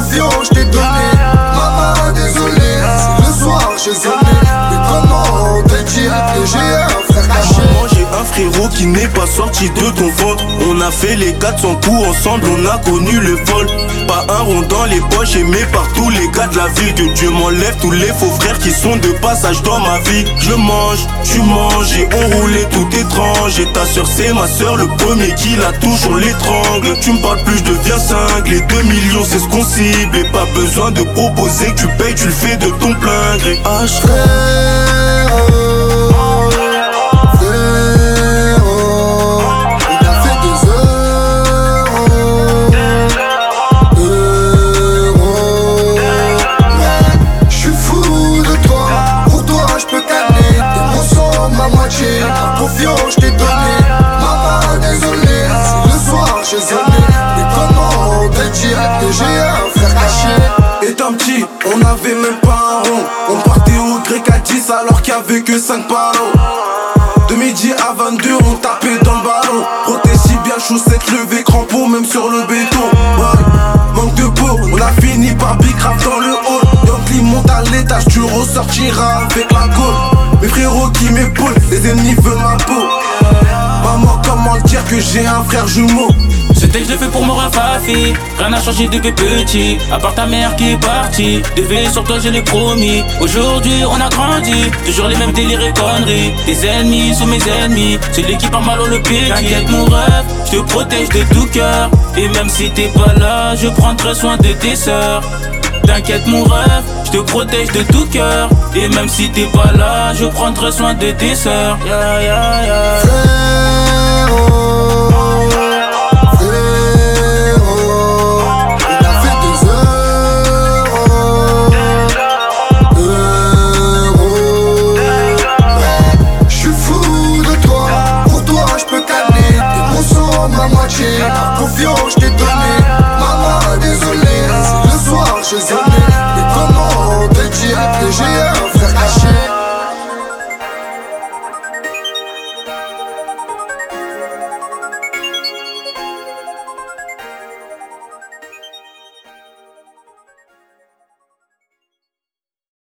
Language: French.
confiance, je t'ai donné. Maman, désolé, si le soir j'ai sonné. Mais comment te dire que j'ai un frère caché? Maman, j'ai un frérot qui n'est pas sorti de ton ventre. On a fait les 400 coups ensemble, on a connu le vol. Pas un rond dans les poches, aimé par tous les gars de la ville. Que Dieu m'enlève tous les faux frères qui sont de passage dans ma vie. Je mange, tu manges et on roulait tout étrange. Et ta soeur c'est ma soeur, le premier qui l'a toujours l'étrangle. Tu me parles plus, je deviens cinglé. Les 2 millions c'est ce qu'on cible. Et pas besoin de proposer que tu payes, tu le fais de ton plein gré. H frère, confiance, je t'ai donné. Maman, désolé, si le soir j'ai sonné. Mais comment te dire que j'ai un frère caché? Étant petit, on n'avait même pas un rond. On partait au grec à 10 alors qu'il y avait que 5 ballons. De midi à 22, on tapait dans le ballon. Roté si bien, chaussettes levées, crampons même sur le béton. Ouais. Manque de peau, on a fini par bicrave dans le hall. Yankee monte à l'étage, tu ressortiras avec la gaule. Mes frérots qui m'épaulent, les ennemis veulent ma peau. Maman, comment dire que j'ai un frère jumeau? Ce texte je le fais pour mon Rafafi. Rien n'a changé depuis petit, à part ta mère qui est partie. Devais sur toi je l'ai promis. Aujourd'hui on a grandi, toujours les mêmes délires et conneries. Tes ennemis sont mes ennemis, celui qui part mal on le pique. T'inquiète mon rêve, je te protège de tout cœur. Et même si t'es pas là, je prendrai soin de tes sœurs. T'inquiète mon rêve, je te protège de tout cœur. Et même si t'es pas là, je prendrai soin de tes sœurs. Yeah, yeah, yeah. Confiance, je t'ai donné. Maman, désolé, si le soir j'ai sonné. Mais comment te dire que j'ai un